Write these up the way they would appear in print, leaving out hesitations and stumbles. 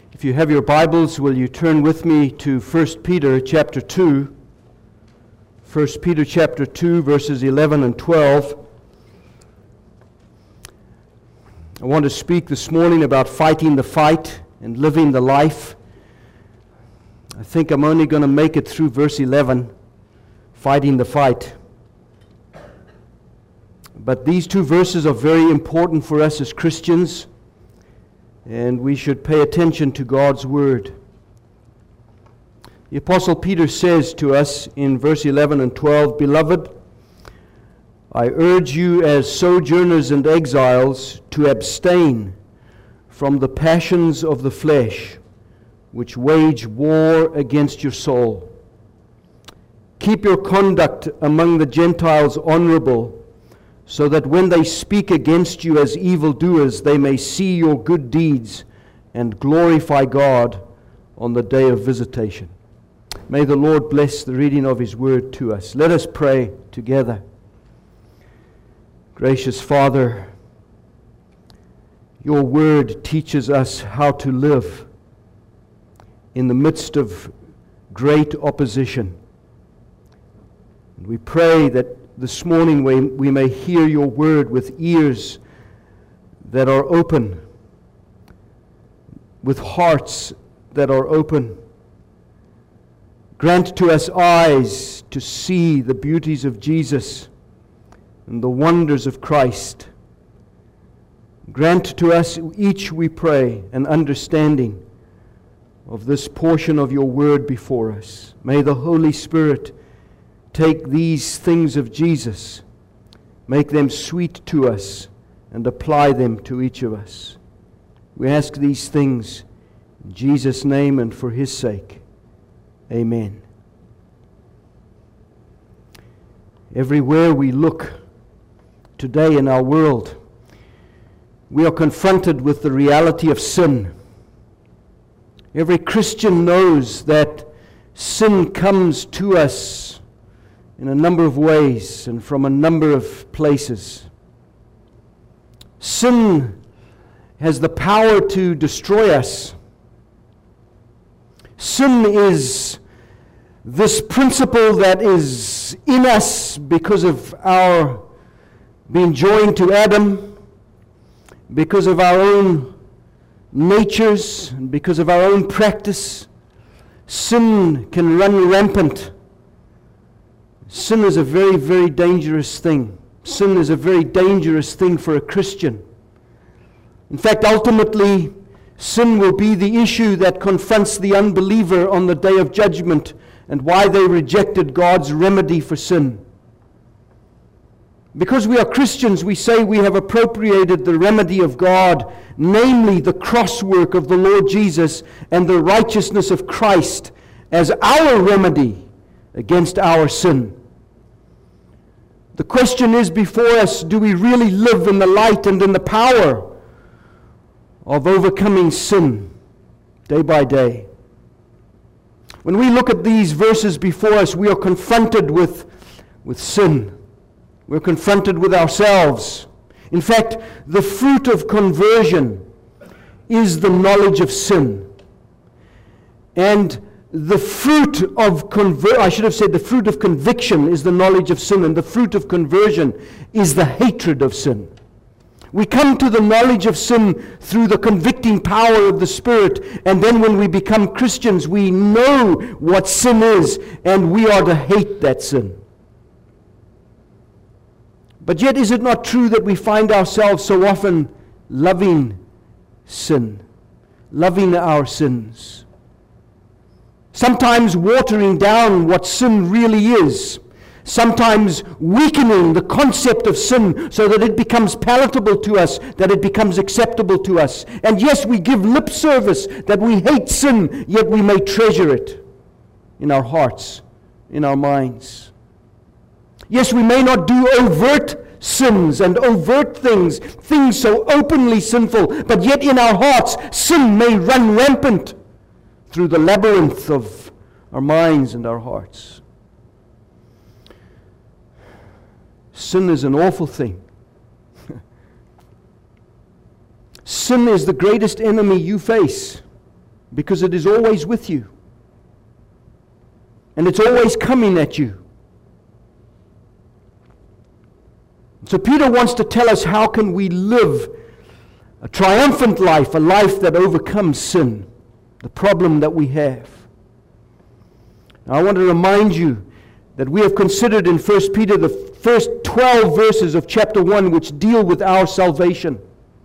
If you have your Bibles, will you turn with me to 1 Peter chapter 2? 1 Peter chapter 2, verses 11 and 12. I want to speak this morning about fighting the fight and living the life. I think I'm only going to make it through verse 11, fighting the fight. But these two verses are very important for us as Christians, and we should pay attention to God's Word. The Apostle Peter says to us in verse 11 and 12, "Beloved, I urge you as sojourners and exiles to abstain from the passions of the flesh, which wage war against your soul. Keep your conduct among the Gentiles honorable, so that when they speak against you as evildoers, they may see your good deeds and glorify God on the day of visitation." May the Lord bless the reading of His Word to us. Let us pray together. Gracious Father, your Word teaches us how to live in the midst of great opposition. And we pray that this morning we may hear your Word with ears that are open, with hearts that are open. Grant to us eyes to see the beauties of Jesus and the wonders of Christ. Grant to us each, we pray, an understanding of this portion of your Word before us. May the Holy Spirit take these things of Jesus, make them sweet to us, and apply them to each of us. We ask these things in Jesus' name and for His sake. Amen. Everywhere we look today in our world, we are confronted with the reality of sin. Every Christian knows that sin comes to us in a number of ways and from a number of places. Sin has the power to destroy us. Sin is this principle that is in us because of our being joined to Adam, because of our own natures, and because of our own practice. Sin can run rampant. Sin is a very, very dangerous thing. Sin is a very dangerous thing for a Christian. In fact, ultimately, sin will be the issue that confronts the unbeliever on the day of judgment and why they rejected God's remedy for sin. Because we are Christians, we say we have appropriated the remedy of God, namely the cross work of the Lord Jesus and the righteousness of Christ, as our remedy against our sin. The question is before us, do we really live in the light and in the power of overcoming sin day by day? When we look at these verses before us, we are confronted with sin. We're confronted with ourselves. In fact, the fruit of conversion is the knowledge of sin. And the fruit of the fruit of conviction is the knowledge of sin, and the fruit of conversion is the hatred of sin. We come to the knowledge of sin through the convicting power of the Spirit, and then when we become Christians, we know what sin is, and we are to hate that sin. But yet, is it not true that we find ourselves so often loving sin, loving our sins? Sometimes watering down what sin really is. Sometimes weakening the concept of sin so that it becomes palatable to us, that it becomes acceptable to us. And yes, we give lip service that we hate sin, yet we may treasure it in our hearts, in our minds. Yes, we may not do overt sins and overt things so openly sinful, but yet in our hearts, sin may run rampant through the labyrinth of our minds and our hearts. Sin is an awful thing. Sin is the greatest enemy you face. because it is always with you. And it's always coming at you. So Peter wants to tell us how can we live a triumphant life, a life that overcomes sin, the problem that we have. Now, I want to remind you that we have considered in 1 Peter the first 12 verses of chapter 1 which deal with our salvation.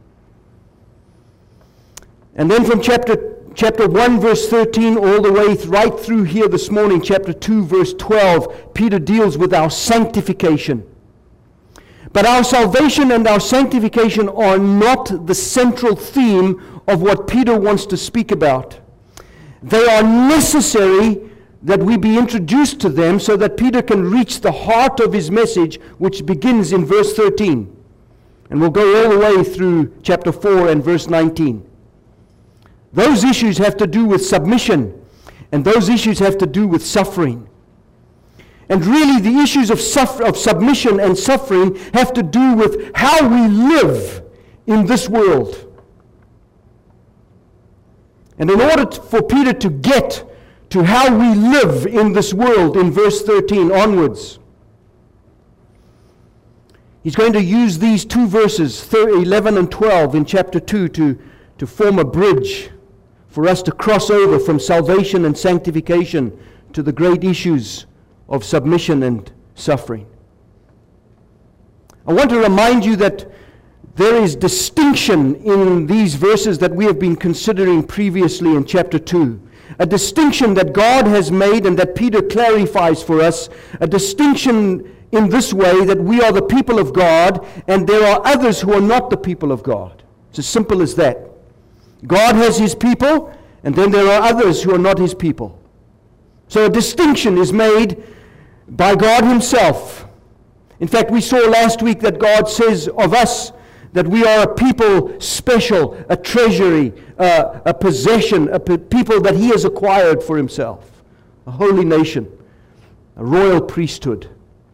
And then from chapter 1 verse 13 all the way right through here this morning, chapter 2 verse 12, Peter deals with our sanctification. But our salvation and our sanctification are not the central theme of what Peter wants to speak about. They are necessary that we be introduced to them so that Peter can reach the heart of his message, which begins in verse 13. And we'll go all the way through chapter 4 and verse 19. Those issues have to do with submission, and those issues have to do with suffering. And really the issues of submission and suffering have to do with how we live in this world. And in order for Peter to get to how we live in this world in verse 13 onwards, he's going to use these two verses, 11 and 12 in chapter 2 to form a bridge for us to cross over from salvation and sanctification to the great issues of submission and suffering. I want to remind you that there is distinction in these verses that we have been considering previously in chapter 2. A distinction that God has made and that Peter clarifies for us. A distinction in this way that we are the people of God and there are others who are not the people of God. It's as simple as that. God has His people and then there are others who are not His people. So a distinction is made by God Himself. In fact, we saw last week that God says of us that we are a people special, a treasury, a possession, a people that He has acquired for Himself, a holy nation, a royal priesthood,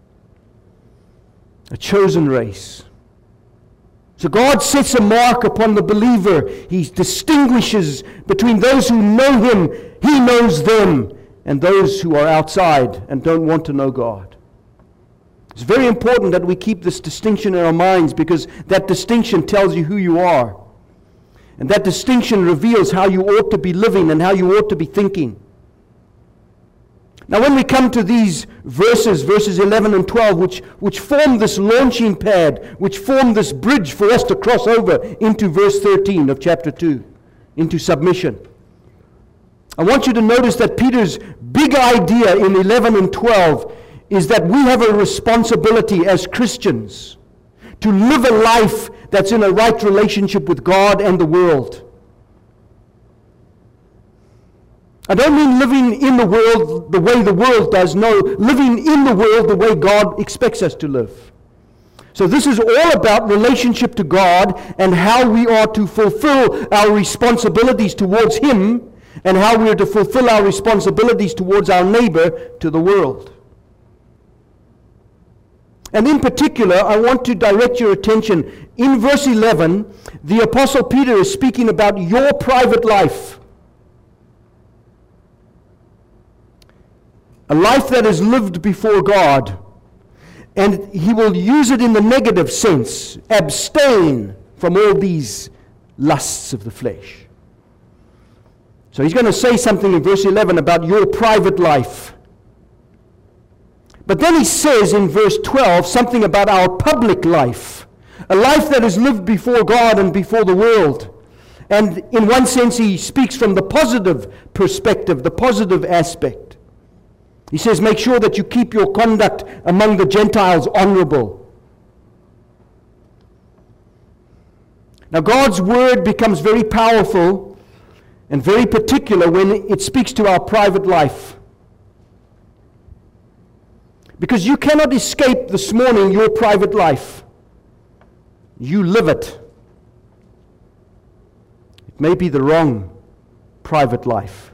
a chosen race. So God sets a mark upon the believer. He distinguishes between those who know Him, He knows them, and those who are outside and don't want to know God. It's very important that we keep this distinction in our minds because that distinction tells you who you are. And that distinction reveals how you ought to be living and how you ought to be thinking. Now when we come to these verses 11 and 12, which form this launching pad, which form this bridge for us to cross over into verse 13 of chapter 2, into submission. I want you to notice that Peter's big idea in 11 and 12 is that we have a responsibility as Christians to live a life that's in a right relationship with God and the world. I don't mean living in the world the way the world does. No, living in the world the way God expects us to live. So this is all about relationship to God and how we are to fulfill our responsibilities towards Him and how we are to fulfill our responsibilities towards our neighbor, to the world. And in particular, I want to direct your attention. In verse 11, the Apostle Peter is speaking about your private life. A life that is lived before God. And he will use it in the negative sense. Abstain from all these lusts of the flesh. So he's going to say something in verse 11 about your private life. But then he says in verse 12 something about our public life. A life that is lived before God and before the world. And in one sense he speaks from the positive perspective, the positive aspect. He says, make sure that you keep your conduct among the Gentiles honorable. Now God's word becomes very powerful and very particular when it speaks to our private life. Because you cannot escape this morning your private life. You live it. It may be the wrong private life,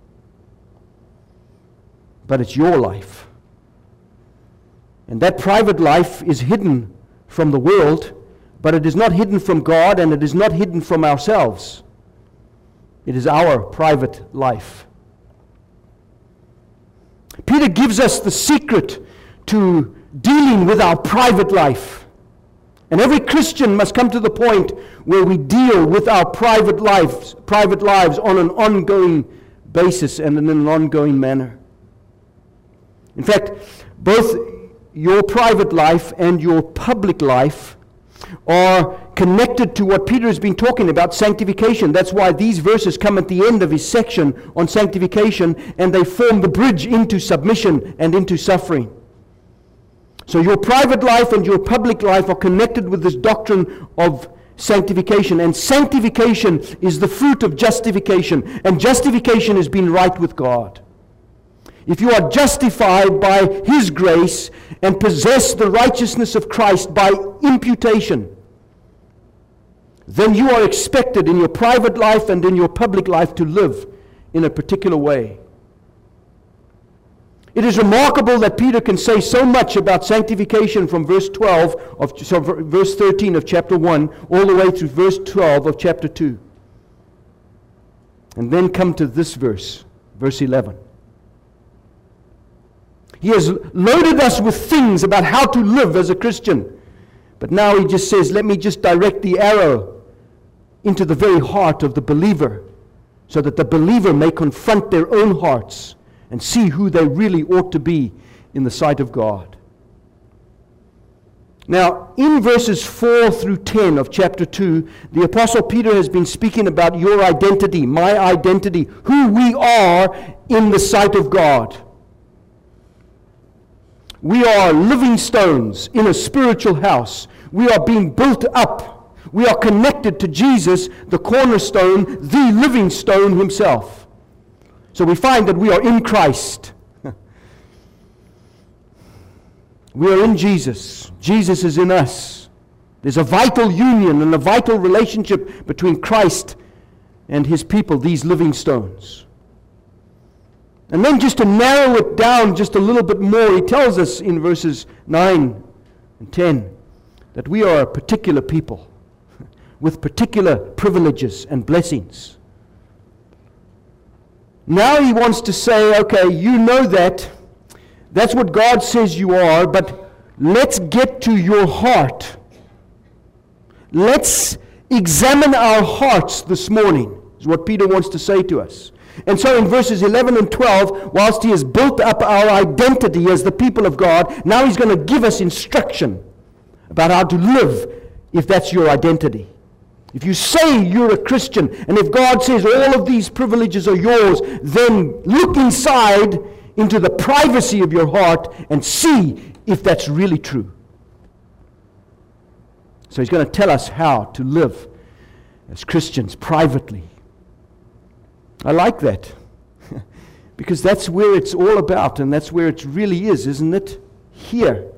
but it's your life. And that private life is hidden from the world, but it is not hidden from God and it is not hidden from ourselves. It is our private life. Peter gives us the secret to dealing with our private life. And every Christian must come to the point where we deal with our private lives on an ongoing basis and in an ongoing manner. In fact, both your private life and your public life are connected to what Peter has been talking about, sanctification. That's why these verses come at the end of his section on sanctification, and they form the bridge into submission and into suffering. So your private life and your public life are connected with this doctrine of sanctification. And sanctification is the fruit of justification. And justification is being right with God. If you are justified by His grace and possess the righteousness of Christ by imputation, then you are expected in your private life and in your public life to live in a particular way. It is remarkable that Peter can say so much about sanctification from verse 13 of chapter 1 all the way through verse 12 of chapter 2. And then come to this verse 11. He has loaded us with things about how to live as a Christian. But now he just says, let me just direct the arrow into the very heart of the believer, so that the believer may confront their own hearts and see who they really ought to be in the sight of God. Now, in verses 4 through 10 of chapter 2, the Apostle Peter has been speaking about your identity, my identity, who we are in the sight of God. We are living stones in a spiritual house. We are being built up. We are connected to Jesus, the cornerstone, the living stone himself. So we find that we are in Christ. We are in Jesus. Jesus is in us. There's a vital union and a vital relationship between Christ and His people, these living stones. And then just to narrow it down just a little bit more, he tells us in verses 9 and 10 that we are a particular people with particular privileges and blessings. Now he wants to say, okay, you know that. That's what God says you are, but let's get to your heart. Let's examine our hearts this morning, is what Peter wants to say to us. And so in verses 11 and 12, whilst he has built up our identity as the people of God, now he's going to give us instruction about how to live if that's your identity. If you say you're a Christian, and if God says all of these privileges are yours, then look inside into the privacy of your heart and see if that's really true. So he's going to tell us how to live as Christians privately. I like that, because that's where it's all about, and that's where it really is, isn't it? Here.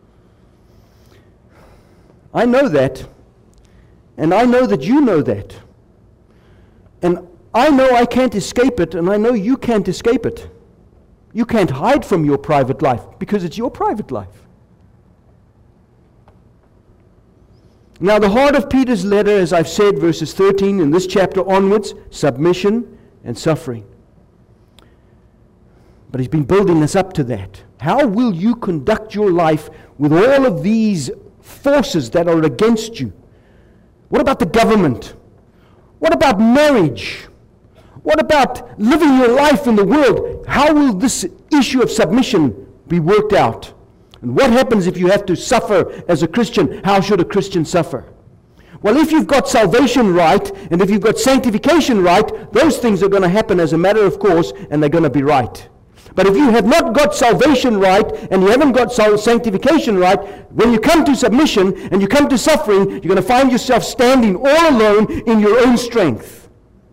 I know that. And I know that you know that. And I know I can't escape it, and I know you can't escape it. You can't hide from your private life, because it's your private life. Now, the heart of Peter's letter, as I've said, verses 13 in this chapter onwards, submission and suffering. But he's been building us up to that. How will you conduct your life with all of these forces that are against you? What about the government? What about marriage? What about living your life in the world? How will this issue of submission be worked out? And what happens if you have to suffer as a Christian? How should a Christian suffer? Well, if you've got salvation right, and if you've got sanctification right, those things are going to happen as a matter of course, and they're going to be right. But if you have not got salvation right, and you haven't got sanctification right, when you come to submission and you come to suffering, you're going to find yourself standing all alone in your own strength.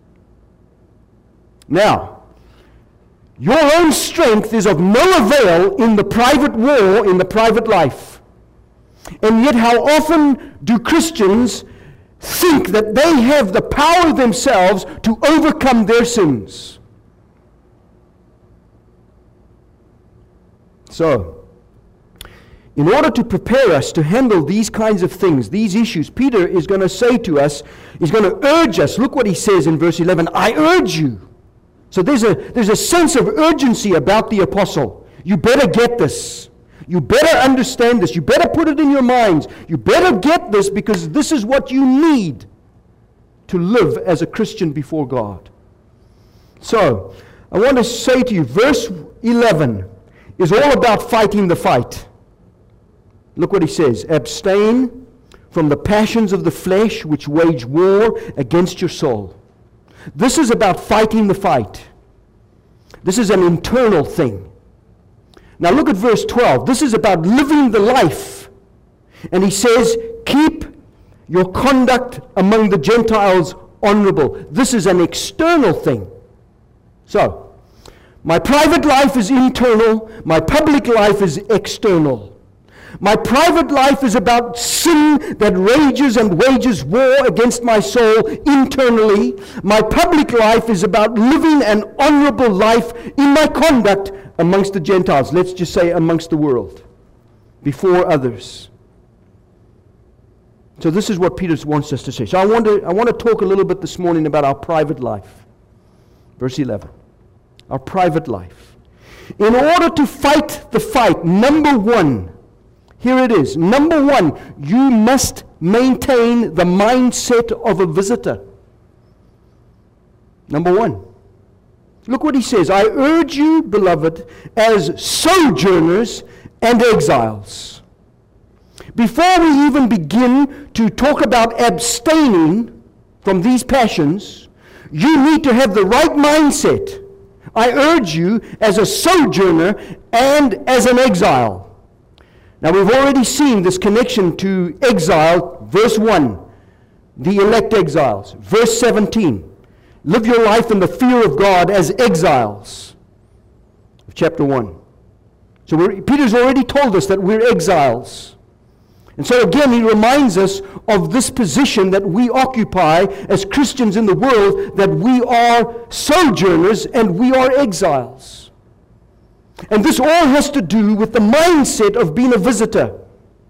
Now, your own strength is of no avail in the private war, in the private life. And yet how often do Christians think that they have the power themselves to overcome their sins? So, in order to prepare us to handle these kinds of things, these issues, Peter is going to say to us, he's going to urge us. Look what he says in verse 11, I urge you. So there's a sense of urgency about the apostle. You better get this. You better understand this. You better put it in your minds. You better get this, because this is what you need to live as a Christian before God. So, I want to say to you, verse 11 is all about fighting the fight. Look what he says. Abstain from the passions of the flesh which wage war against your soul. This is about fighting the fight. This is an internal thing. Now look at verse 12. This is about living the life. And he says, keep your conduct among the Gentiles honorable. This is an external thing. So, my private life is internal. My public life is external. My private life is about sin that rages and wages war against my soul internally. My public life is about living an honorable life in my conduct amongst the Gentiles. Let's just say amongst the world, before others. So this is what Peter wants us to say. So I want to talk a little bit this morning about our private life. Verse 11. Our private life. In order to fight the fight, number one, here it is. Number one, you must maintain the mindset of a visitor. Number one. Look what he says. I urge you, beloved, as sojourners and exiles. Before we even begin to talk about abstaining from these passions, you need to have the right mindset. I urge you as a sojourner and as an exile. Now we've already seen this connection to exile, verse 1, the elect exiles. Verse 17, live your life in the fear of God as exiles, of chapter 1. So Peter's already told us that we're exiles. And so again, he reminds us of this position that we occupy as Christians in the world, that we are sojourners and we are exiles. And this all has to do with the mindset of being a visitor.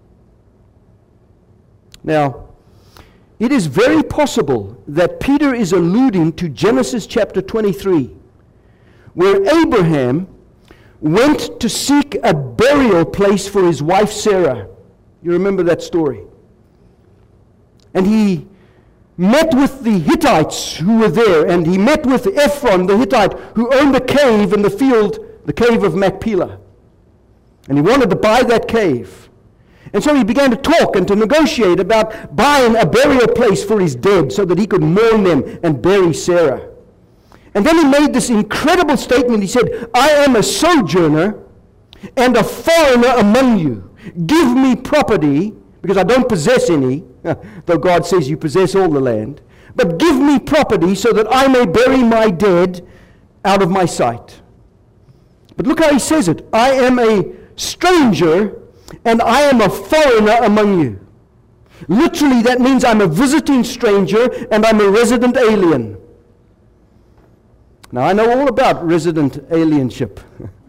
Now, it is very possible that Peter is alluding to Genesis chapter 23, where Abraham went to seek a burial place for his wife Sarah. You remember that story. And he met with the Hittites who were there, and he met with Ephron the Hittite, who owned a cave in the field, the cave of Machpelah. And he wanted to buy that cave. And so he began to talk and to negotiate about buying a burial place for his dead so that he could mourn them and bury Sarah. And then he made this incredible statement. He said, I am a sojourner and a foreigner among you. Give me property, because I don't possess any, though God says you possess all the land. But give me property so that I may bury my dead out of my sight. But look how he says it. I am a stranger and I am a foreigner among you. Literally, that means I'm a visiting stranger and I'm a resident alien. Now, I know all about resident alienship.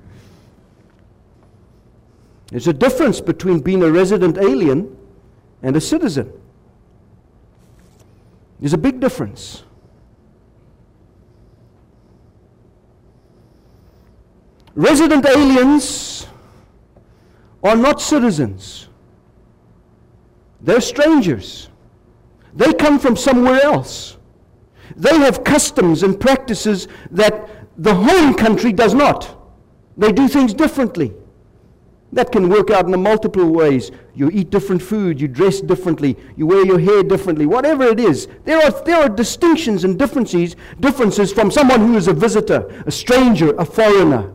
There's a difference between being a resident alien and a citizen. There's a big difference. Resident aliens are not citizens. They're strangers. They come from somewhere else. They have customs and practices that the home country does not. They do things differently. That can work out in a multiple ways. You eat different food, you dress differently, you wear your hair differently, whatever it is. There are distinctions and differences from someone who is a visitor, a stranger, a foreigner.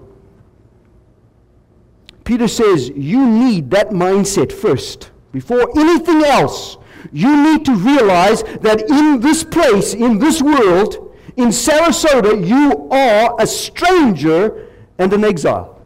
Peter says you need that mindset first. Before anything else, you need to realize that in this place, in this world, in Sarasota, you are a stranger and an exile.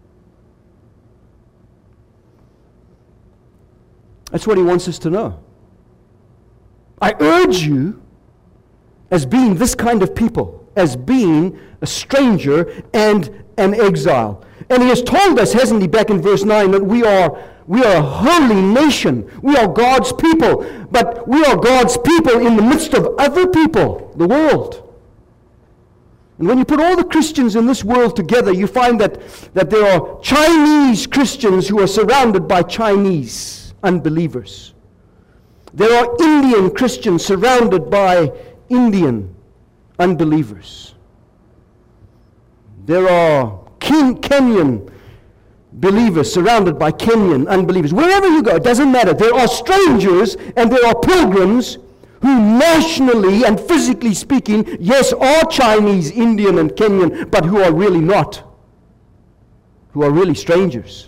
That's what he wants us to know. I urge you, as being this kind of people, as being a stranger and an exile. And he has told us, hasn't he, back in verse 9, that we are a holy nation. We are God's people. But we are God's people in the midst of other people, the world. And when you put all the Christians in this world together, you find that there are Chinese Christians who are surrounded by Chinese unbelievers. There are Indian Christians surrounded by Indian unbelievers. There are Kenyan believers surrounded by Kenyan unbelievers. Wherever you go, it doesn't matter. There are strangers and there are pilgrims who nationally and physically speaking, yes, are Chinese, Indian, and Kenyan, but who are really not. Who are really strangers.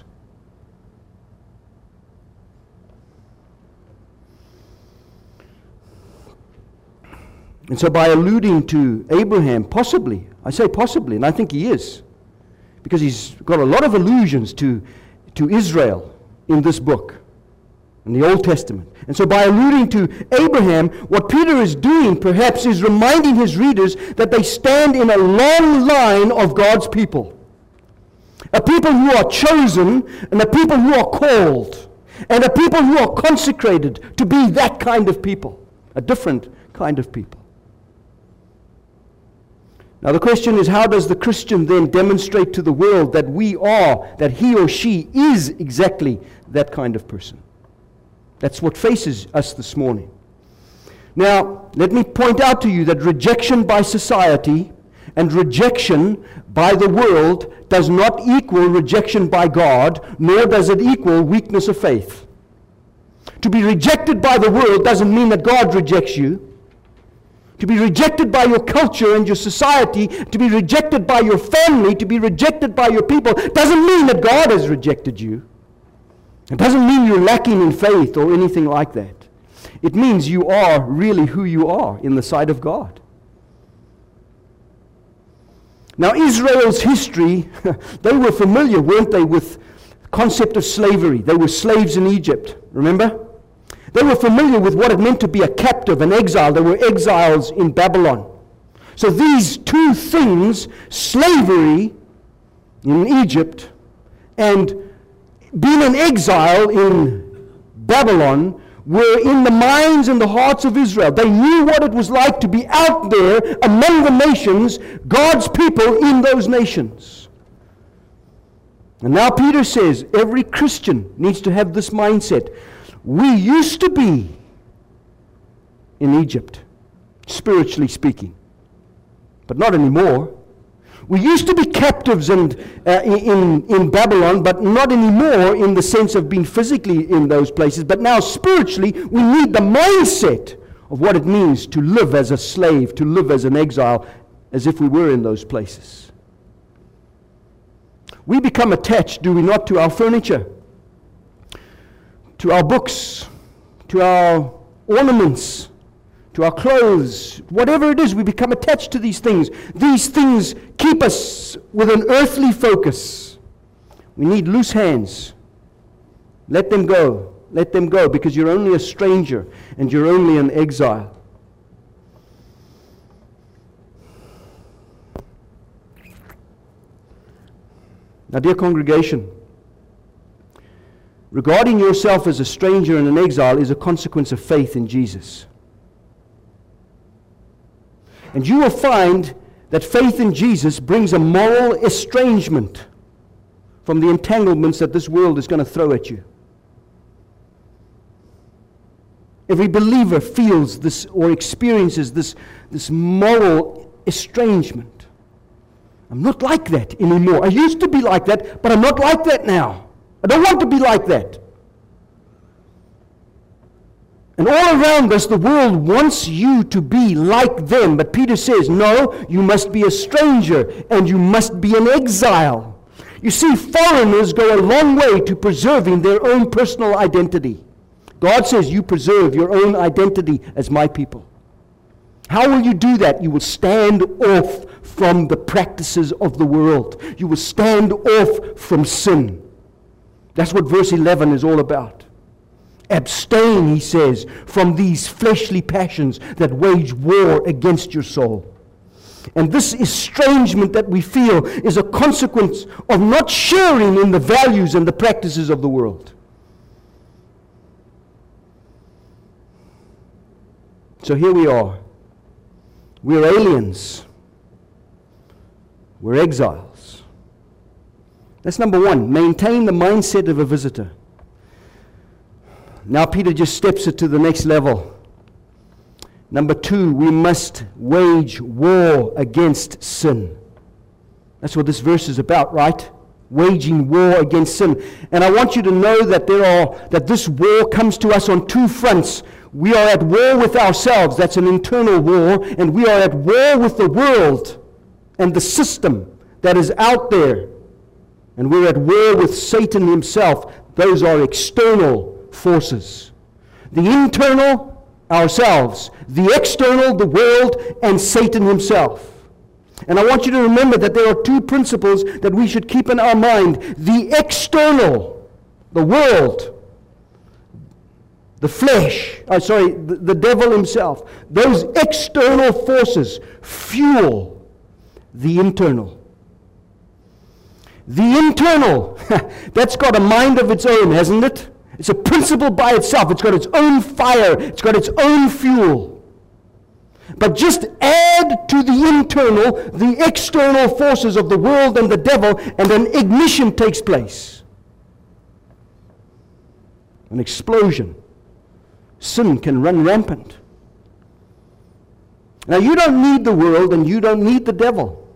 And so by alluding to Abraham, possibly, I say possibly, and I think he is, because he's got a lot of allusions to Israel in this book, in the Old Testament. And so by alluding to Abraham, what Peter is doing perhaps is reminding his readers that they stand in a long line of God's people. A people who are chosen, and a people who are called, and a people who are consecrated to be that kind of people, a different kind of people. Now the question is, how does the Christian then demonstrate to the world that that he or she is exactly that kind of person? That's what faces us this morning. Now, let me point out to you that rejection by society and rejection by the world does not equal rejection by God, nor does it equal weakness of faith. To be rejected by the world doesn't mean that God rejects you. To be rejected by your culture and your society, to be rejected by your family, to be rejected by your people, doesn't mean that God has rejected you. It doesn't mean you're lacking in faith or anything like that. It means you are really who you are in the sight of God. Now, Israel's history, they were familiar, weren't they, with the concept of slavery. They were slaves in Egypt, remember? They were familiar with what it meant to be a captive, an exile. They were exiles in Babylon. So these two things, slavery in Egypt and being an exile in Babylon, were in the minds and the hearts of Israel. They knew what it was like to be out there among the nations, God's people in those nations. And now Peter says every Christian needs to have this mindset. We used to be in Egypt, spiritually speaking, but not anymore. We used to be captives in Babylon, but not anymore in the sense of being physically in those places. But now spiritually, we need the mindset of what it means to live as a slave, to live as an exile, as if we were in those places. We become attached, do we not, to our furniture, to our books, to our ornaments, to our clothes, whatever it is, we become attached to these things. These things keep us with an earthly focus. We need loose hands. Let them go. Let them go, because you're only a stranger and you're only an exile. Now, dear congregation, regarding yourself as a stranger and an exile is a consequence of faith in Jesus. And you will find that faith in Jesus brings a moral estrangement from the entanglements that this world is going to throw at you. Every believer feels this or experiences this moral estrangement. I'm not like that anymore. I used to be like that, but I'm not like that now. I don't want to be like that. And all around us, the world wants you to be like them. But Peter says, no, you must be a stranger and you must be an exile. You see, foreigners go a long way to preserving their own personal identity. God says you preserve your own identity as my people. How will you do that? You will stand off from the practices of the world. You will stand off from sin. That's what verse 11 is all about. Abstain, he says, from these fleshly passions that wage war against your soul. And this estrangement that we feel is a consequence of not sharing in the values and the practices of the world. So here we are. We're aliens. We're exiles. That's number one. Maintain the mindset of a visitor. Now Peter just steps it to the next level. Number two, we must wage war against sin. That's what this verse is about, right? Waging war against sin. And I want you to know that that this war comes to us on two fronts. We are at war with ourselves. That's an internal war. And we are at war with the world and the system that is out there. And we're at war with Satan himself. Those are external forces. The internal, ourselves. The external, the world, and Satan himself. And I want you to remember that there are two principles that we should keep in our mind. The external, the world, the flesh, the devil himself. Those external forces fuel the internal. The internal, that's got a mind of its own, hasn't it? It's a principle by itself. It's got its own fire. It's got its own fuel. But just add to the internal, the external forces of the world and the devil, and an ignition takes place. An explosion. Sin can run rampant. Now you don't need the world and you don't need the devil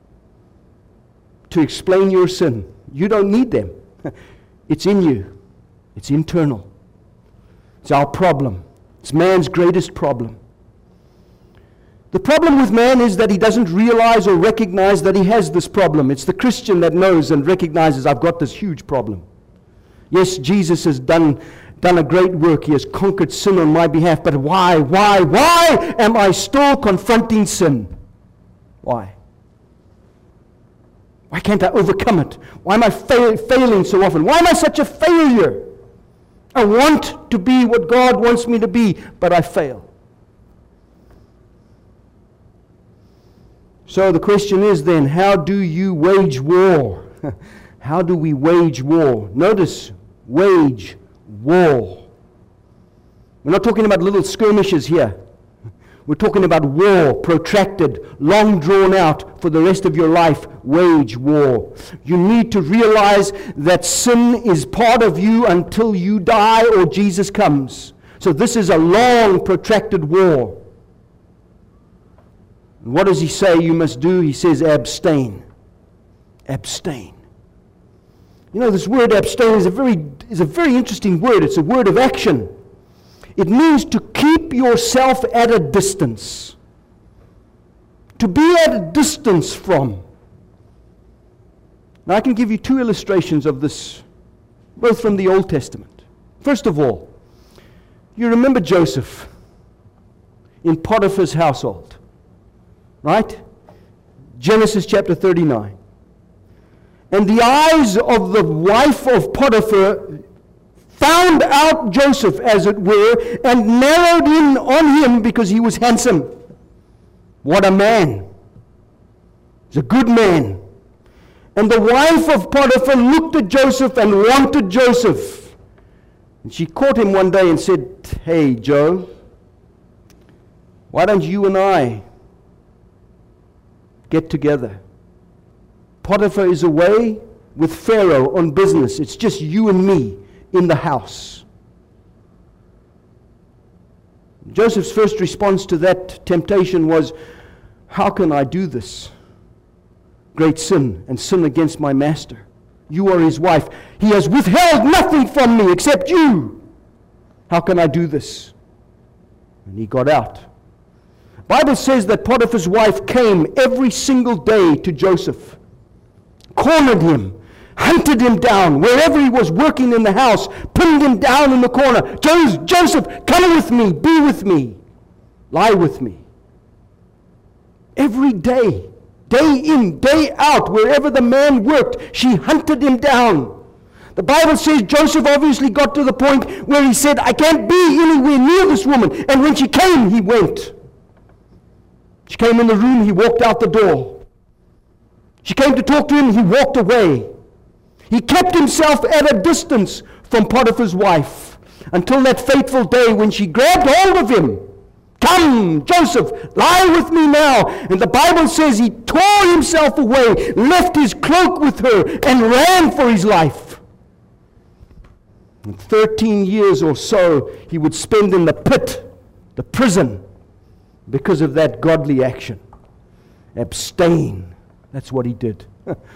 to explain your sin. You don't need them. It's in you. It's internal. It's our problem. It's man's greatest problem. The problem with man is that he doesn't realize or recognize that he has this problem. It's the Christian that knows and recognizes, I've got this huge problem. Yes, Jesus has done a great work. He has conquered sin on my behalf. But why am I still confronting sin? Why? Why can't I overcome it? Why am I failing so often? Why am I such a failure? I want to be what God wants me to be, but I fail. So the question is then, how do you wage war? How do we wage war? Notice, wage war. We're not talking about little skirmishes here. We're talking about war, protracted, long drawn out for the rest of your life. Wage war. You need to realize that sin is part of you until you die or Jesus comes. So this is a long, protracted war. And what does he say you must do? He says abstain. Abstain. You know, this word abstain is a very interesting word. It's a word of action. It means to keep yourself at a distance. To be at a distance from. Now I can give you two illustrations of this, both from the Old Testament. First of all, you remember Joseph in Potiphar's household, right? Genesis chapter 39. And the eyes of the wife of Potiphar found out Joseph, as it were, and narrowed in on him because he was handsome. What a man. He's a good man. And the wife of Potiphar looked at Joseph and wanted Joseph. And she caught him one day and said, "Hey, Joe, why don't you and I get together? Potiphar is away with Pharaoh on business. It's just you and me in the house." Joseph's first response to that temptation was, "How can I do this? Great sin, and sin against my master. You are his wife. He has withheld nothing from me except you. How can I do this?" And he got out. The Bible says that Potiphar's wife came every single day to Joseph, cornered him, hunted him down wherever he was working in the house, pinned him down in the corner. "Joseph, come with me, be with me, lie with me." Every day, day in, day out, wherever the man worked, she hunted him down. The Bible says Joseph obviously got to the point where he said, "I can't be anywhere near this woman." And when she came, he went. She came in the room, he walked out the door. She came to talk to him, he walked away. He kept himself at a distance from Potiphar's wife until that fateful day when she grabbed hold of him. Come, Joseph, lie with me now. And the Bible says he tore himself away, left his cloak with her, and ran for his life. And 13 years or so he would spend in the pit, the prison, because of that godly action. Abstain. That's what he did.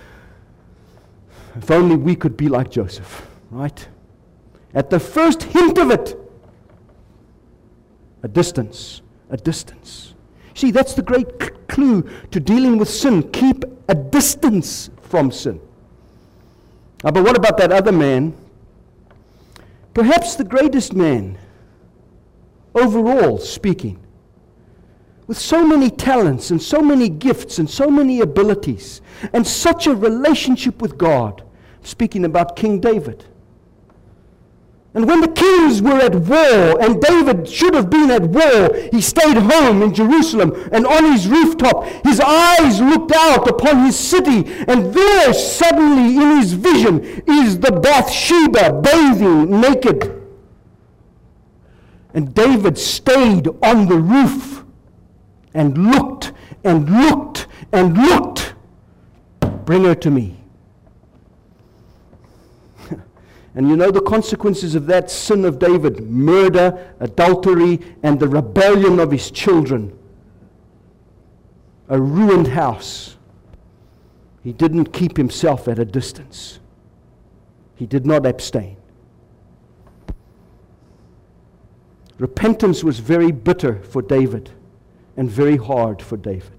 If only we could be like Joseph, right? At the first hint of it, a distance. See, that's the great clue to dealing with sin. Keep a distance from sin. But what about that other man? Perhaps the greatest man, overall speaking, with so many talents and so many gifts and so many abilities and such a relationship with God. Speaking about King David. And when the kings were at war, and David should have been at war, he stayed home in Jerusalem, and on his rooftop, his eyes looked out upon his city, and there suddenly in his vision is the Bathsheba bathing naked. And David stayed on the roof and looked and looked and looked. Bring her to me. And you know the consequences of that sin of David: murder, adultery, and the rebellion of his children. A ruined house. He didn't keep himself at a distance. He did not abstain. Repentance was very bitter for David and very hard for David.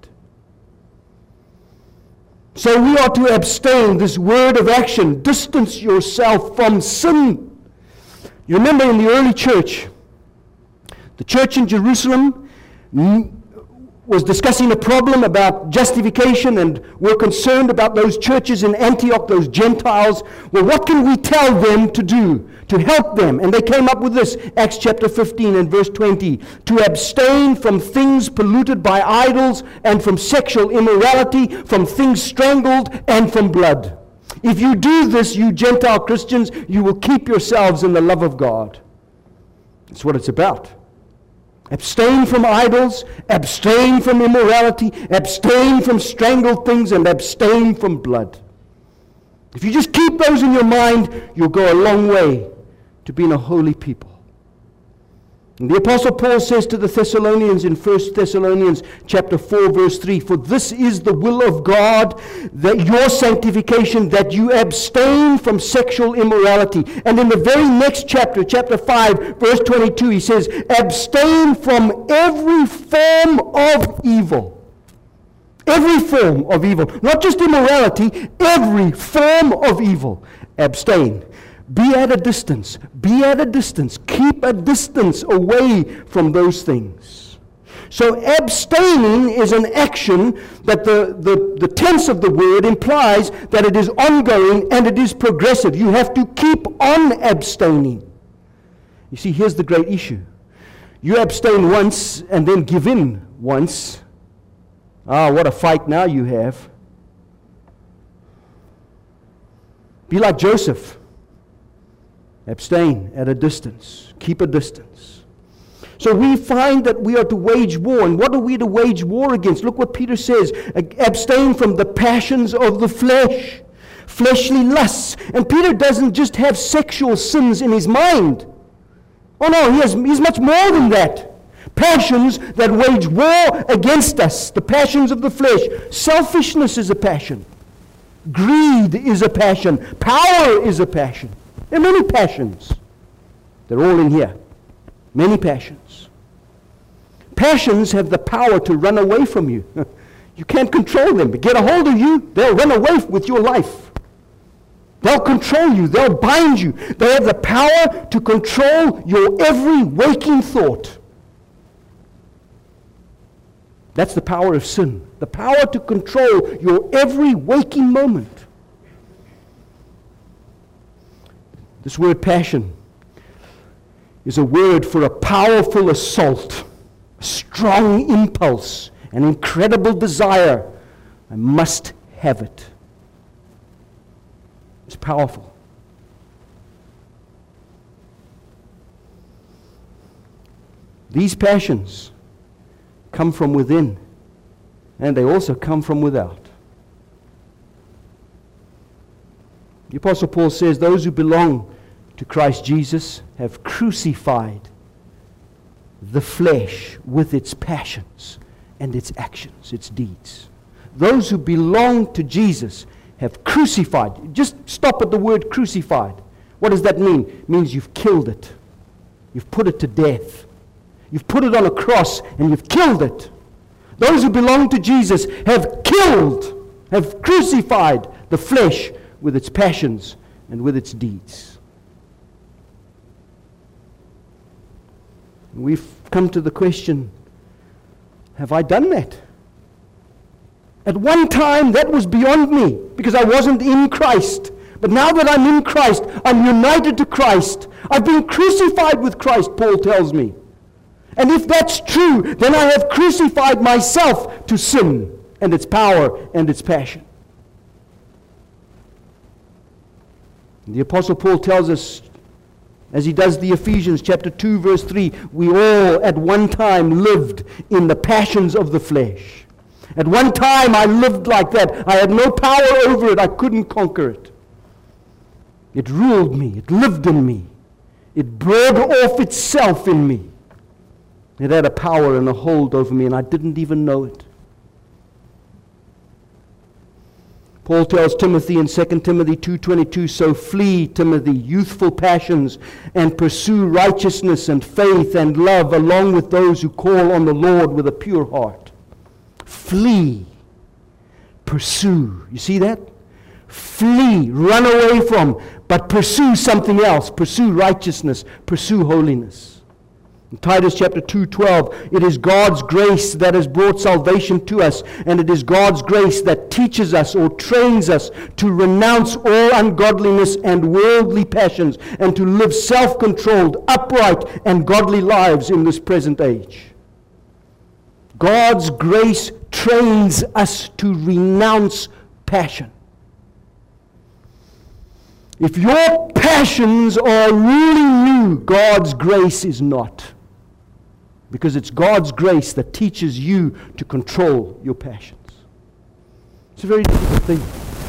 So we are to abstain, this word of action. Distance yourself from sin. You remember in the early church, the church in Jerusalem was discussing a problem about justification, and were concerned about those churches in Antioch, those Gentiles. Well, what can we tell them to do to help them? And they came up with this, Acts chapter 15 and verse 20, to abstain from things polluted by idols, and from sexual immorality, from things strangled, and from blood. If you do this, you Gentile Christians, you will keep yourselves in the love of God. That's what it's about. Abstain from idols, abstain from immorality, abstain from strangled things, and abstain from blood. If you just keep those in your mind, you'll go a long way to being a holy people. And the Apostle Paul says to the Thessalonians in 1 Thessalonians chapter 4 verse 3, "For this is the will of God, that your sanctification, that you abstain from sexual immorality." And in the very next chapter, chapter 5 verse 22, he says, "Abstain from every form of evil." Every form of evil. Not just immorality, every form of evil. Abstain. Be at a distance. Be at a distance. Keep a distance away from those things. So abstaining is an action that the tense of the word implies that it is ongoing and it is progressive. You have to keep on abstaining. You see, here's the great issue. You abstain once and then give in once. What a fight now you have. Be like Joseph. Abstain at a distance. Keep a distance. So we find that we are to wage war. And what are we to wage war against? Look what Peter says. Abstain from the passions of the flesh. Fleshly lusts. And Peter doesn't just have sexual sins in his mind. Oh no, he's much more than that. Passions that wage war against us. The passions of the flesh. Selfishness is a passion. Greed is a passion. Power is a passion. There are many passions. They're all in here. Many passions. Passions have the power to run away from you. You can't control them. But get a hold of you, they'll run away with your life. They'll control you. They'll bind you. They have the power to control your every waking thought. That's the power of sin. The power to control your every waking moment. This word passion is a word for a powerful assault, a strong impulse, an incredible desire. I must have it. It's powerful. These passions come from within, and they also come from without. The Apostle Paul says, those who belong to Christ Jesus have crucified the flesh with its passions and its actions, its deeds. Those who belong to Jesus have crucified. Just stop at the word crucified. What does that mean? It means you've killed it. You've put it to death. You've put it on a cross and you've killed it. Those who belong to Jesus have killed, have crucified the flesh with its passions and with its deeds. We've come to the question, have I done that? At one time, that was beyond me because I wasn't in Christ. But now that I'm in Christ, I'm united to Christ. I've been crucified with Christ, Paul tells me. And if that's true, then I have crucified myself to sin and its power and its passion. The Apostle Paul tells us, as he does the Ephesians chapter 2 verse 3, we all at one time lived in the passions of the flesh. At one time I lived like that. I had no power over it. I couldn't conquer it. It ruled me. It lived in me. It brought off itself in me. It had a power and a hold over me, and I didn't even know it. Paul tells Timothy in 2 Timothy 2:22, so flee, Timothy, youthful passions, and pursue righteousness and faith and love, along with those who call on the Lord with a pure heart. Flee. Pursue. You see that? Flee. Run away from. But pursue something else. Pursue righteousness. Pursue holiness. In Titus chapter 2:12, it is God's grace that has brought salvation to us, and it is God's grace that teaches us or trains us to renounce all ungodliness and worldly passions and to live self-controlled, upright, and godly lives in this present age. God's grace trains us to renounce passion. If your passions are ruling you, God's grace is not. Because it's God's grace that teaches you to control your passions. It's a very difficult thing.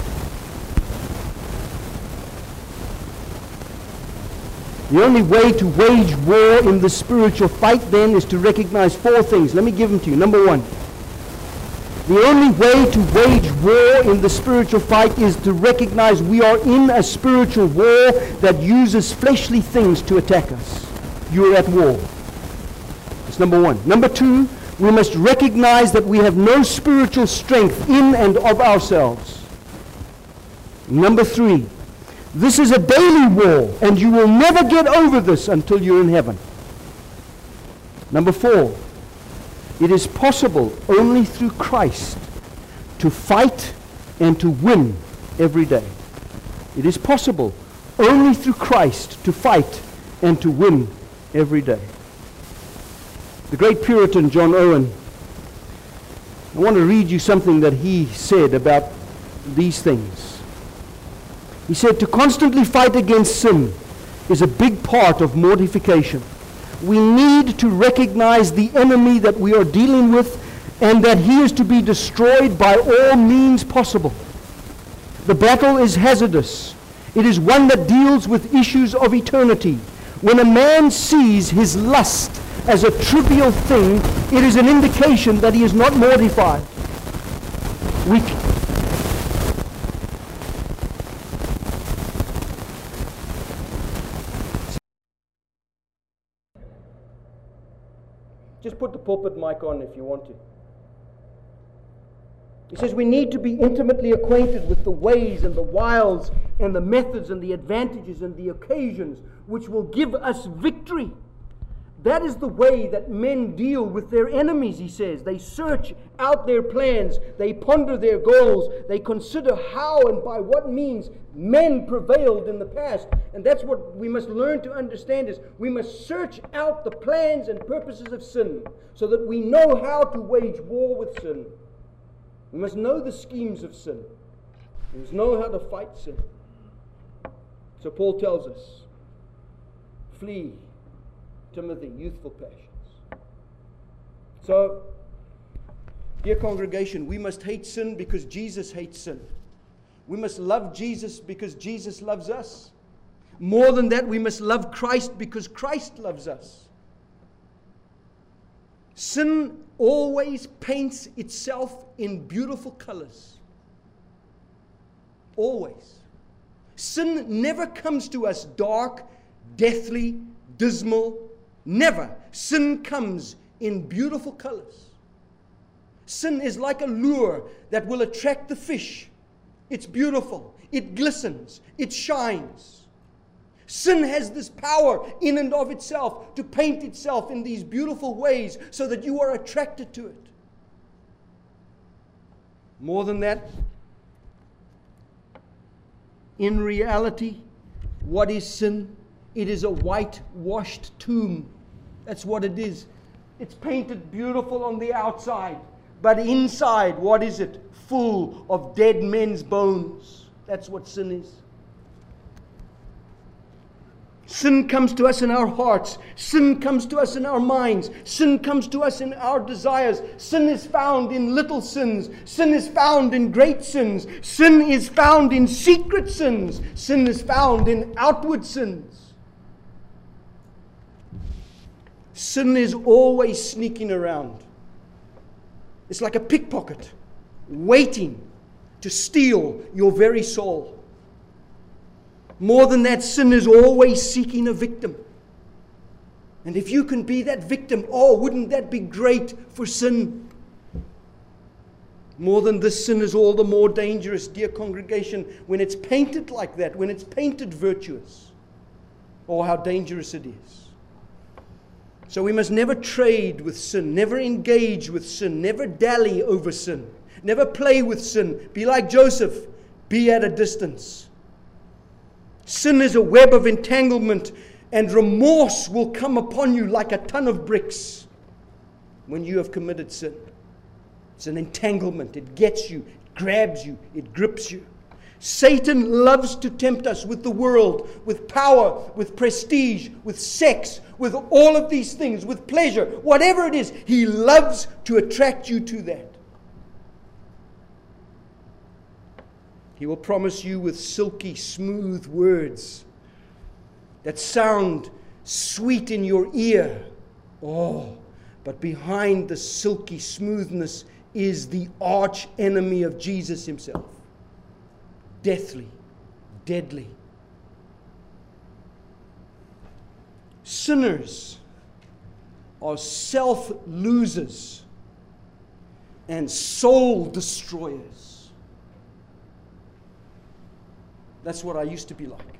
The only way to wage war in the spiritual fight then is to recognize four things. Let me give them to you. Number one, the only way to wage war in the spiritual fight is to recognize we are in a spiritual war that uses fleshly things to attack us. You're at war. That's number one. Number two, we must recognize that we have no spiritual strength in and of ourselves. Number three, this is a daily war, and you will never get over this until you're in heaven. Number four, it is possible only through Christ to fight and to win every day. It is possible only through Christ to fight and to win every day. The great Puritan John Owen, I want to read you something that he said about these things. He said, to constantly fight against sin is a big part of mortification. We need to recognize the enemy that we are dealing with and that he is to be destroyed by all means possible. The battle is hazardous. It is one that deals with issues of eternity. When a man sees his lust as a trivial thing, it is an indication that he is not mortified. Just put the pulpit mic on if you want to. He says we need to be intimately acquainted with the ways and the wiles and the methods and the advantages and the occasions which will give us victory. That is the way that men deal with their enemies, he says. They search out their plans. They ponder their goals. They consider how and by what means men prevailed in the past. And that's what we must learn to understand, is we must search out the plans and purposes of sin so that we know how to wage war with sin. We must know the schemes of sin. We must know how to fight sin. So Paul tells us, flee, Timothy, youthful passions. So, dear congregation, we must hate sin because Jesus hates sin. We must love Jesus because Jesus loves us. More than that, we must love Christ because Christ loves us. Sin always paints itself in beautiful colors. Always. Sin never comes to us dark, deathly, dismal. Never. Sin comes in beautiful colors. Sin is like a lure that will attract the fish. It's beautiful. It glistens. It shines. Sin has this power in and of itself to paint itself in these beautiful ways so that you are attracted to it. More than that, in reality, what is sin? It is a whitewashed tomb. That's what it is. It's painted beautiful on the outside, but inside, what is it? Full of dead men's bones. That's what sin is. Sin comes to us in our hearts. Sin comes to us in our minds. Sin comes to us in our desires. Sin is found in little sins. Sin is found in great sins. Sin is found in secret sins. Sin is found in outward sins. Sin is always sneaking around. It's like a pickpocket, waiting to steal your very soul. More than that, sin is always seeking a victim. And if you can be that victim, oh, wouldn't that be great for sin? More than this, sin is all the more dangerous, dear congregation, when it's painted like that, when it's painted virtuous. Oh, how dangerous it is. So we must never trade with sin, never engage with sin, never dally over sin, never play with sin. Be like Joseph, be at a distance. Sin is a web of entanglement, and remorse will come upon you like a ton of bricks when you have committed sin. It's an entanglement. It gets you, it grabs you, it grips you. Satan loves to tempt us with the world, with power, with prestige, with sex, with all of these things, with pleasure, whatever it is. He loves to attract you to that. He will promise you with silky, smooth words that sound sweet in your ear. Oh, but behind the silky smoothness is the arch enemy of Jesus himself. Deathly, deadly. Sinners are self-losers and soul destroyers. That's what I used to be like.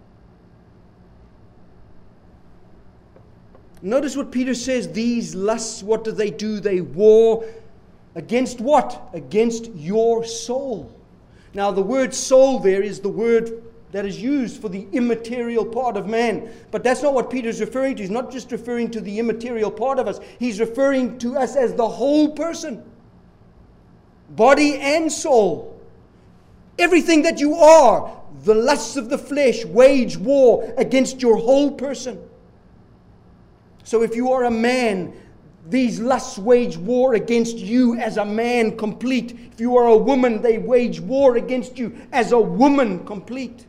Notice what Peter says. These lusts, what do? They war against what? Against your soul. Now, the word soul there is the word that is used for the immaterial part of man. But that's not what Peter's referring to. He's not just referring to the immaterial part of us. He's referring to us as the whole person. Body and soul. Everything that you are. The lusts of the flesh wage war against your whole person. So if you are a man, these lusts wage war against you as a man complete. If you are a woman, they wage war against you as a woman complete.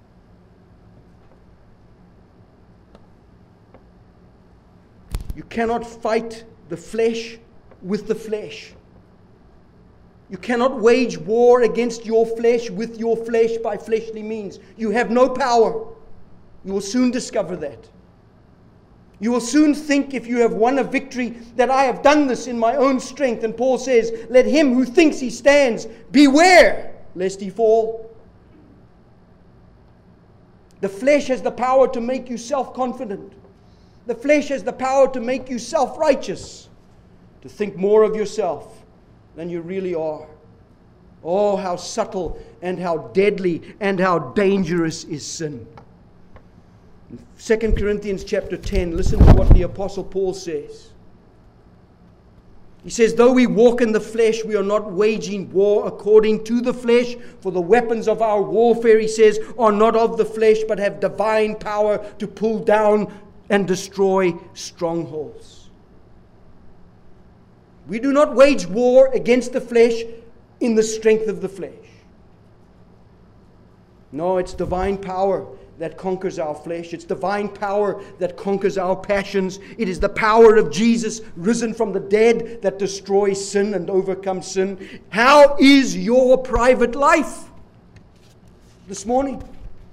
You cannot fight the flesh with the flesh. You cannot wage war against your flesh with your flesh by fleshly means. You have no power. You will soon discover that. You will soon think, if you have won a victory, that I have done this in my own strength. And Paul says, let him who thinks he stands beware lest he fall. The flesh has the power to make you self-confident. The flesh has the power to make you self-righteous, to think more of yourself than you really are. Oh, how subtle and how deadly and how dangerous is sin. In 2 Corinthians chapter 10, listen to what the Apostle Paul says. He says, though we walk in the flesh, we are not waging war according to the flesh. For the weapons of our warfare, he says, are not of the flesh, but have divine power to pull down and destroy strongholds. We do not wage war against the flesh in the strength of the flesh. No, it's divine power that conquers our flesh. It's divine power that conquers our passions. It is the power of Jesus risen from the dead that destroys sin and overcomes sin. How is your private life this morning?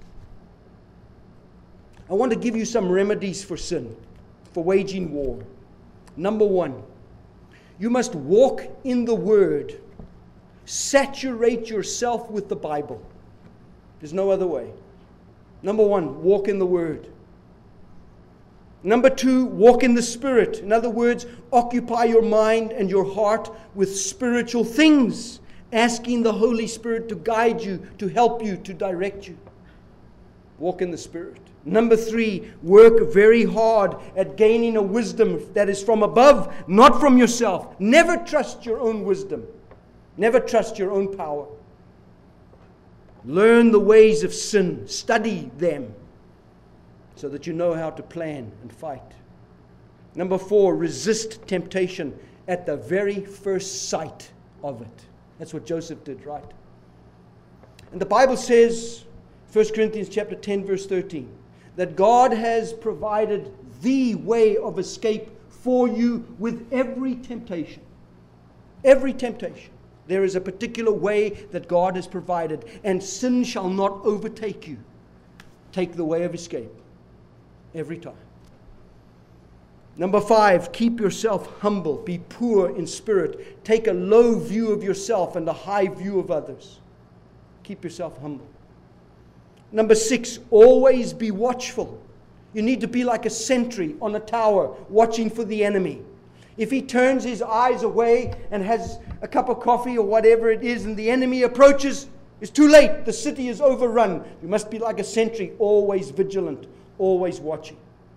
I want to give you some remedies for sin, for waging war. Number one, you must walk in the Word. Saturate yourself with the Bible. There's no other way. Number one, walk in the Word. Number two, walk in the Spirit. In other words, occupy your mind and your heart with spiritual things, asking the Holy Spirit to guide you, to help you, to direct you. Walk in the Spirit. Number three, work very hard at gaining a wisdom that is from above, not from yourself. Never trust your own wisdom. Never trust your own power. Learn the ways of sin. Study them so that you know how to plan and fight. Number four, resist temptation at the very first sight of it. That's what Joseph did, right? And the Bible says, 1 Corinthians chapter 10, verse 13, that God has provided the way of escape for you with every temptation. Every temptation. There is a particular way that God has provided, and sin shall not overtake you. Take the way of escape every time. Number five, keep yourself humble. Be poor in spirit. Take a low view of yourself and a high view of others. Keep yourself humble. Number six, always be watchful. You need to be like a sentry on a tower, watching for the enemy. If he turns his eyes away and has a cup of coffee or whatever it is, and the enemy approaches, it's too late. The city is overrun. You must be like a sentry, always vigilant, always watching.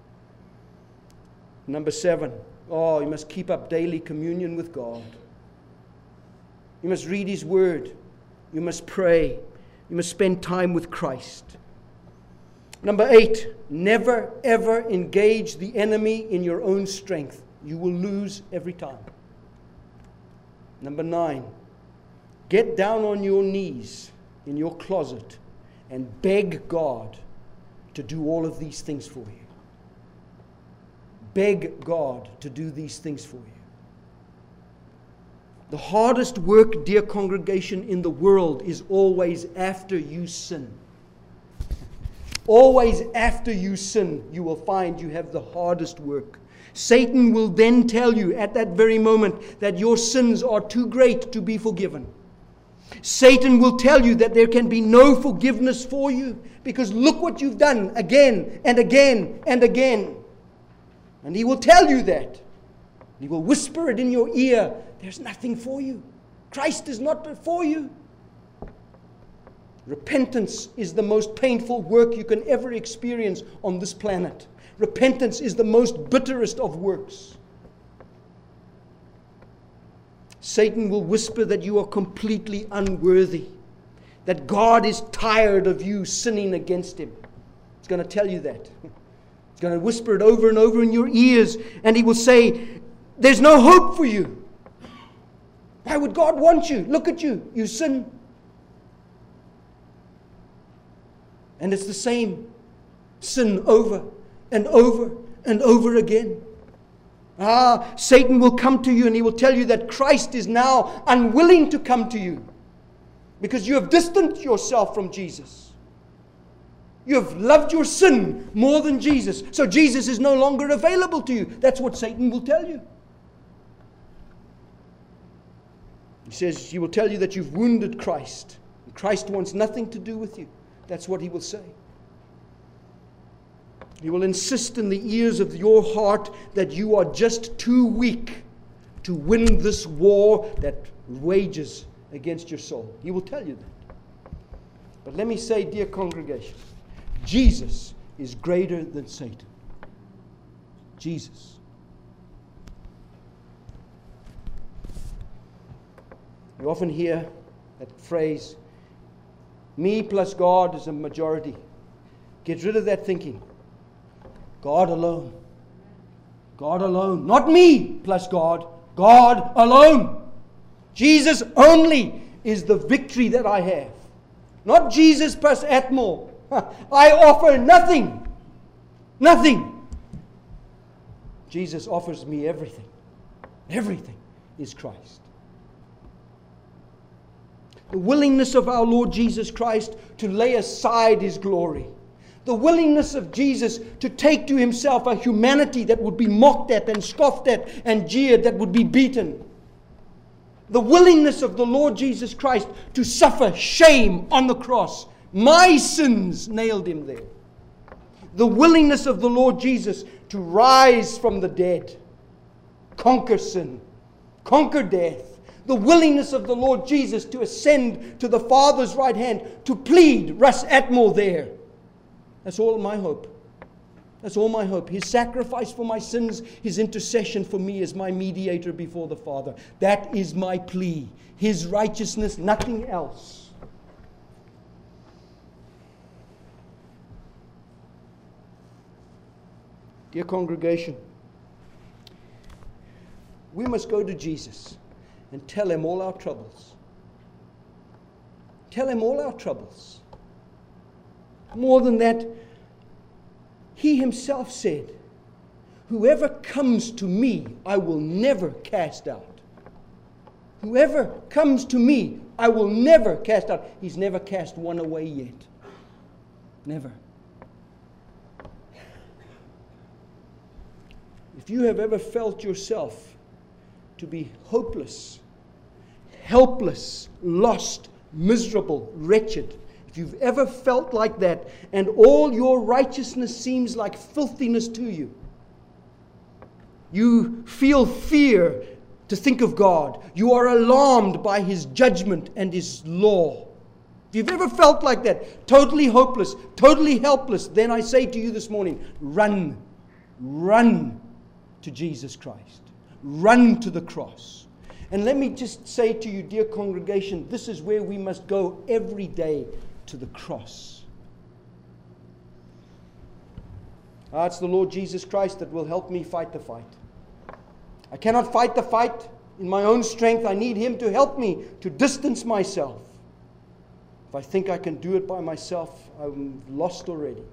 Number seven, you must keep up daily communion with God. You must read His Word. You must pray. You must spend time with Christ. Number eight, never ever engage the enemy in your own strength. You will lose every time. Number nine, get down on your knees in your closet and beg God to do all of these things for you. Beg God to do these things for you. The hardest work, dear congregation, in the world is always after you sin. Always after you sin, you will find you have the hardest work. Satan will then tell you at that very moment that your sins are too great to be forgiven. Satan will tell you that there can be no forgiveness for you because look what you've done again and again and again. And he will tell you that. He will whisper it in your ear. There's nothing for you. Christ is not for you. Repentance is the most painful work you can ever experience on this planet. Repentance is the most bitterest of works. Satan will whisper that you are completely unworthy, that God is tired of you sinning against Him. He's going to tell you that. He's going to whisper it over and over in your ears, and he will say, there's no hope for you. Why would God want you? Look at you. You sin. And it's the same sin over and over and over again. Satan will come to you and he will tell you that Christ is now unwilling to come to you because you have distanced yourself from Jesus. You have loved your sin more than Jesus. So Jesus is no longer available to you. That's what Satan will tell you. He says, he will tell you that you've wounded Christ. Christ wants nothing to do with you. That's what he will say. He will insist in the ears of your heart that you are just too weak to win this war that wages against your soul. He will tell you that. But let me say, dear congregation, Jesus is greater than Satan. Jesus. You often hear that phrase, me plus God is a majority. Get rid of that thinking. God alone. God alone. Not me plus God. God alone. Jesus only is the victory that I have. Not Jesus plus Atmore. I offer nothing. Nothing. Jesus offers me everything. Everything is Christ. The willingness of our Lord Jesus Christ to lay aside His glory. The willingness of Jesus to take to Himself a humanity that would be mocked at and scoffed at and jeered, that would be beaten. The willingness of the Lord Jesus Christ to suffer shame on the cross. My sins nailed Him there. The willingness of the Lord Jesus to rise from the dead, conquer sin, conquer death. The willingness of the Lord Jesus to ascend to the Father's right hand, to plead Russ Atmore there. That's all my hope. That's all my hope. His sacrifice for my sins, His intercession for me as my mediator before the Father. That is my plea. His righteousness, nothing else. Dear congregation, we must go to Jesus and tell Him all our troubles. Tell Him all our troubles. More than that, He Himself said, whoever comes to me, I will never cast out. Whoever comes to me, I will never cast out. He's never cast one away yet. Never. If you have ever felt yourself to be hopeless, helpless, lost, miserable, wretched, if you've ever felt like that and all your righteousness seems like filthiness to you, you feel fear to think of God, you are alarmed by His judgment and His law. If you've ever felt like that, totally hopeless, totally helpless, then I say to you this morning, run to Jesus Christ. Run to the cross. And let me just say to you, dear congregation, this is where we must go every day, to the cross. It's the Lord Jesus Christ that will help me fight the fight. I cannot fight the fight in my own strength. I need Him to help me to distance myself. If I think I can do it by myself, I'm lost already.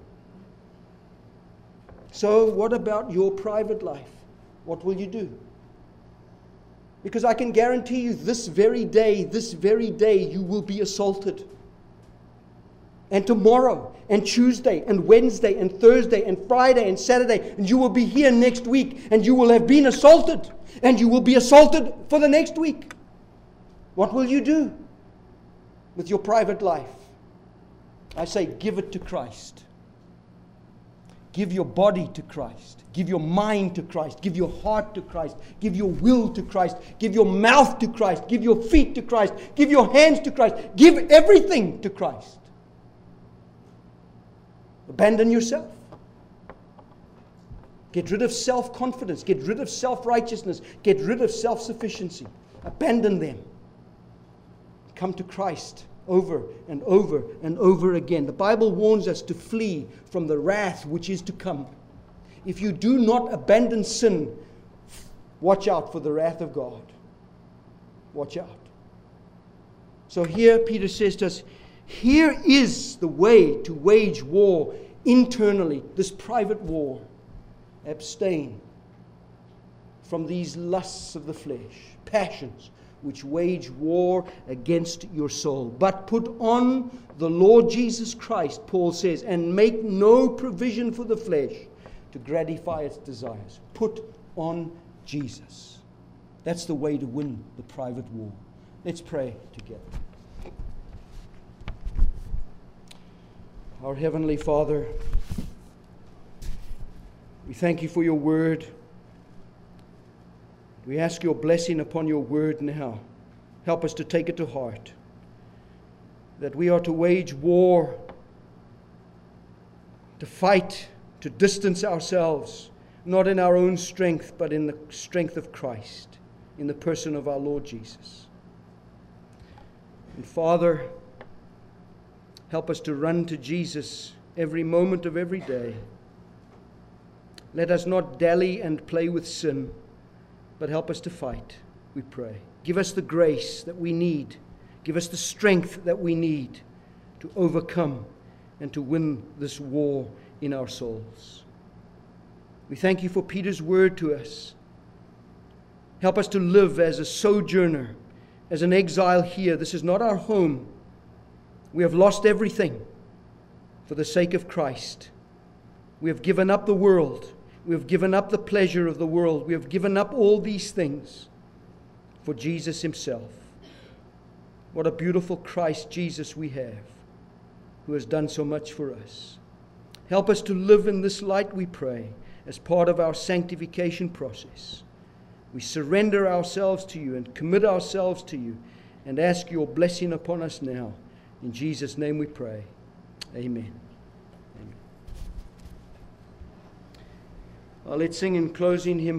So what about your private life? What will you do? Because I can guarantee you this very day, you will be assaulted. And tomorrow, and Tuesday, and Wednesday, and Thursday, and Friday, and Saturday, and you will be here next week, and you will have been assaulted, and you will be assaulted for the next week. What will you do with your private life? I say, give it to Christ. Give your body to Christ. Give your mind to Christ. Give your heart to Christ. Give your will to Christ. Give your mouth to Christ. Give your feet to Christ. Give your hands to Christ. Give everything to Christ. Abandon yourself. Get rid of self-confidence. Get rid of self-righteousness. Get rid of self-sufficiency. Abandon them. Come to Christ over and over and over again. The Bible warns us to flee from the wrath which is to come. If you do not abandon sin, watch out for the wrath of God. Watch out. So here Peter says to us, here is the way to wage war internally, this private war. Abstain from these lusts of the flesh, passions, which wage war against your soul. But put on the Lord Jesus Christ, Paul says, and make no provision for the flesh to gratify its desires. Put on Jesus. That's the way to win the private war. Let's pray together. Our Heavenly Father, We thank you for your word. We ask your blessing upon your word now. Help us to take it to heart, that we are to wage war, to fight, to distance ourselves, not in our own strength, but in the strength of Christ, in the person of our Lord Jesus. And Father, help us to run to Jesus every moment of every day. Let us not dally and play with sin, but help us to fight, we pray. Give us the grace that we need. Give us the strength that we need to overcome and to win this war in our souls. We thank you for Peter's word to us. Help us to live as a sojourner, as an exile here. This is not our home. We have lost everything for the sake of Christ. We have given up the world. We have given up the pleasure of the world. We have given up all these things for Jesus himself. What a beautiful Christ Jesus we have, who has done so much for us. Help us to live in this light, we pray, as part of our sanctification process. We surrender ourselves to you and commit ourselves to you and ask your blessing upon us now. In Jesus' name we pray. Amen. Amen. Let's sing in closing hymn